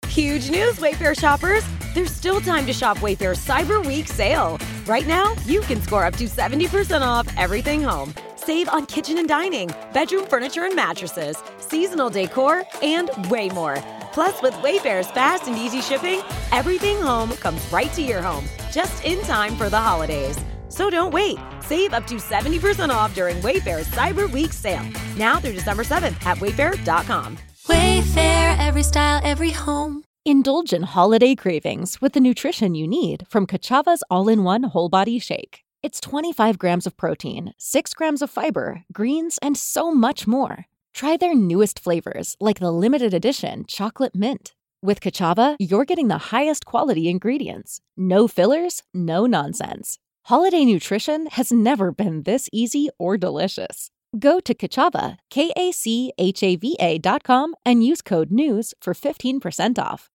Huge news, Wayfair shoppers! There's still time to shop Wayfair's Cyber Week sale. Right now, you can score up to 70% off everything home. Save on kitchen and dining, bedroom furniture and mattresses, seasonal decor, and way more. Plus, with Wayfair's fast and easy shipping, everything home comes right to your home, just in time for the holidays. So don't wait. Save up to 70% off during Wayfair's Cyber Week sale. Now through December 7th at wayfair.com. Wayfair, every style, every home. Indulge in holiday cravings with the nutrition you need from Kachava's all-in-one whole body shake. It's 25 grams of protein, 6 grams of fiber, greens, and so much more. Try their newest flavors, like the limited edition chocolate mint. With Kachava, you're getting the highest quality ingredients. No fillers, no nonsense. Holiday nutrition has never been this easy or delicious. Go to Kachava, KACHAVA.com, and use code NEWS for 15% off.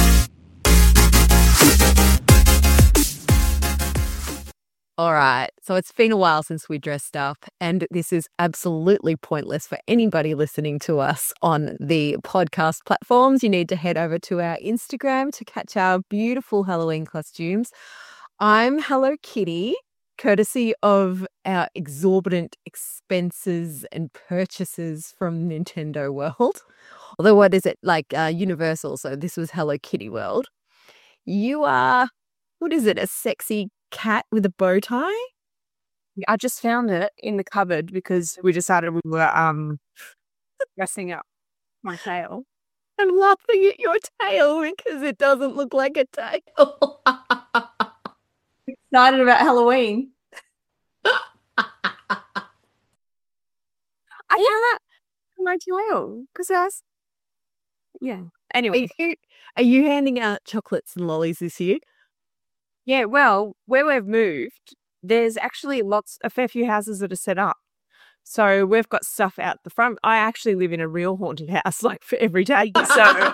All right, so it's been a while since we dressed up, and this is absolutely pointless for anybody listening to us on the podcast platforms. You need to head over to our Instagram to catch our beautiful Halloween costumes. I'm Hello Kitty, courtesy of our exorbitant expenses and purchases from Nintendo World. Although, what is it? Like Universal, so this was Hello Kitty World. You are, what is it, a sexy cat with a bow tie? I just found it in the cupboard because we decided we were dressing up my tail. I'm laughing at your tail because it doesn't look like a tail. Excited about Halloween. I found that in my tail because I was, yeah. Anyway, are you handing out chocolates and lollies this year? Yeah, well, where we've moved, there's actually a fair few houses that are set up. So we've got stuff out the front. I actually live in a real haunted house, like for every day. So,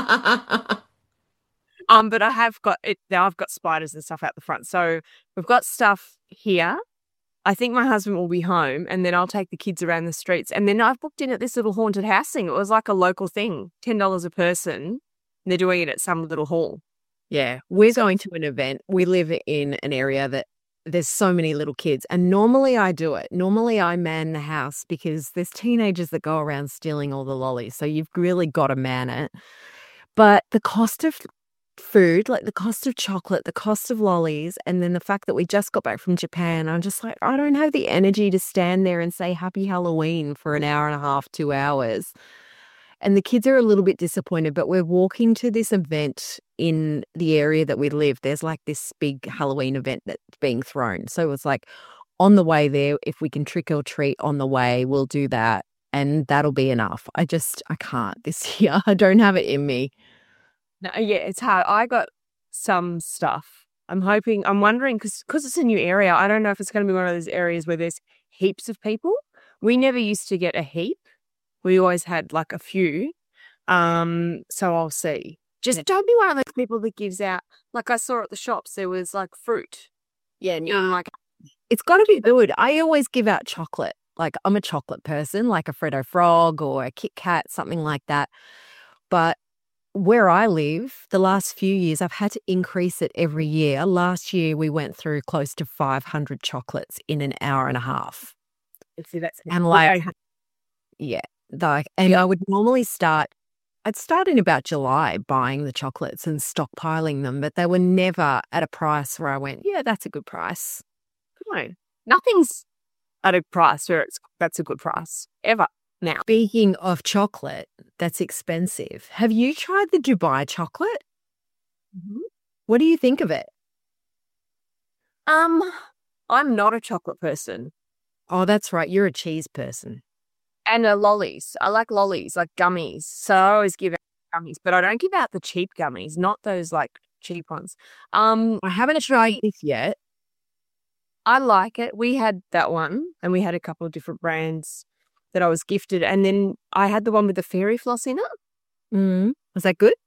but I have got it now. I've got spiders and stuff out the front. So we've got stuff here. I think my husband will be home, and then I'll take the kids around the streets. And then I've booked in at this little haunted house thing. It was like a local thing, $10 a person. And they're doing it at some little hall. Yeah, we're going to an event. We live in an area that there's so many little kids, and normally I do it. Normally I man the house because there's teenagers that go around stealing all the lollies, so you've really got to man it. But the cost of food, like the cost of chocolate, the cost of lollies, and then the fact that we just got back from Japan, I'm just like, I don't have the energy to stand there and say Happy Halloween for an hour and a half, 2 hours. And the kids are a little bit disappointed, but we're walking to this event in the area that we live. There's like this big Halloween event that's being thrown. So it's like on the way there, if we can trick or treat on the way, we'll do that. And that'll be enough. I can't this year. I don't have it in me. No, yeah, it's hard. I got some stuff. I'm wondering, because it's a new area, I don't know if it's going to be one of those areas where there's heaps of people. We never used to get a heap. We always had like a few. So I'll see. Just don't be one of those people that gives out, like I saw at the shops, there was like fruit. Yeah. And you're like, it's got to be good. I always give out chocolate. Like I'm a chocolate person, like a Freddo Frog or a Kit Kat, something like that. But where I live, the last few years, I've had to increase it every year. Last year, we went through close to 500 chocolates in an hour and a half. See, that's and like, yeah. And I would normally I'd start in about July buying the chocolates and stockpiling them, but they were never at a price where I went, yeah, that's a good price. No, nothing's at a price where that's a good price ever now. Speaking of chocolate, that's expensive. Have you tried the Dubai chocolate? Mm-hmm. What do you think of it? I'm not a chocolate person. Oh, that's right. You're a cheese person. And lollies. I like lollies, like gummies. So I always give out gummies, but I don't give out the cheap gummies, not those like cheap ones. I haven't tried this yet. I like it. We had that one, and we had a couple of different brands that I was gifted. And then I had the one with the fairy floss in it. Was that good?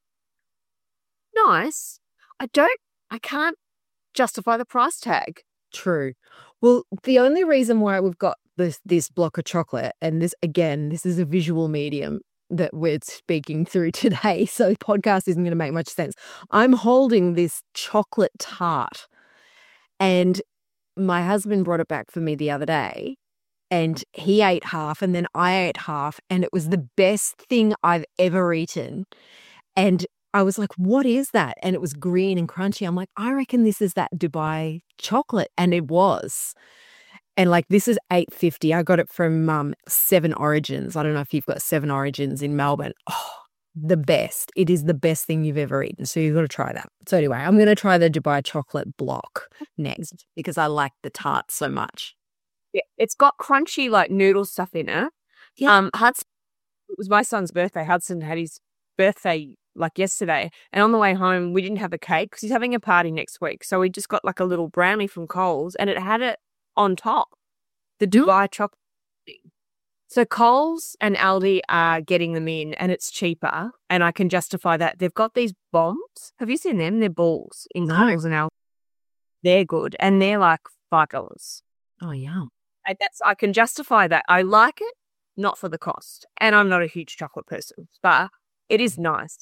Nice. I can't justify the price tag. True. Well, the only reason why we've got this block of chocolate, and this is a visual medium. that we're speaking through today, so the podcast isn't going to make much sense. I'm holding this chocolate tart, and my husband brought it back for me the other day, and he ate half and then I ate half, and it was the best thing I've ever eaten. And I was like, what is that? And it was green and crunchy. I'm like, I reckon this is that Dubai chocolate. And it was. And like, this is $8.50. I got it from 7 Origins. I don't know if you've got 7 Origins in Melbourne. Oh, the best. It is the best thing you've ever eaten. So you've got to try that. So anyway, I'm going to try the Dubai chocolate block next because I like the tart so much. Yeah, it's got crunchy like noodle stuff in it. Yeah. Hudson, it was my son's birthday. Hudson had his birthday like yesterday, and on the way home we didn't have a cake because he's having a party next week. So we just got like a little brownie from Coles, and it had it on top, the Dubai chocolate thing. So Coles and Aldi are getting them in, and it's cheaper, and I can justify that. They've got these bombs. Have you seen them? They're balls in Coles and Aldi. They're good, and they're like $5. Oh yeah. And I can justify that. I like it, not for the cost. And I'm not a huge chocolate person, but it is nice.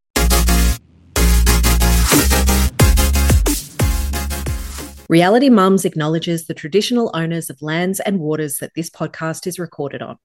Reality Mums acknowledges the traditional owners of lands and waters that this podcast is recorded on.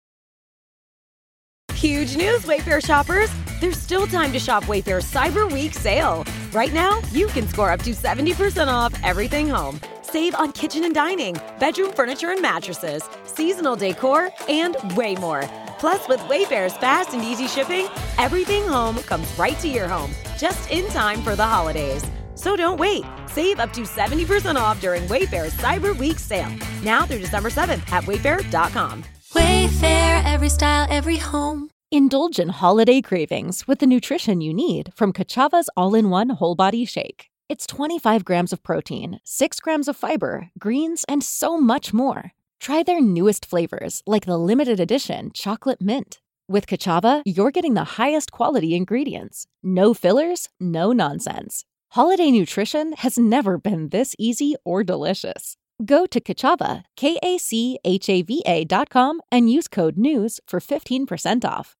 Huge news, Wayfair shoppers! There's still time to shop Wayfair's Cyber Week sale. Right now, you can score up to 70% off everything home. Save on kitchen and dining, bedroom furniture and mattresses, seasonal decor, and way more. Plus, with Wayfair's fast and easy shipping, everything home comes right to your home, just in time for the holidays. So don't wait. Save up to 70% off during Wayfair's Cyber Week sale. Now through December 7th at wayfair.com. Wayfair, every style, every home. Indulge in holiday cravings with the nutrition you need from Kachava's all-in-one whole body shake. It's 25 grams of protein, 6 grams of fiber, greens, and so much more. Try their newest flavors like the limited edition chocolate mint. With Kachava, you're getting the highest quality ingredients. No fillers, no nonsense. Holiday nutrition has never been this easy or delicious. Go to Kachava, KACHAVA.com, and use code NEWS for 15% off.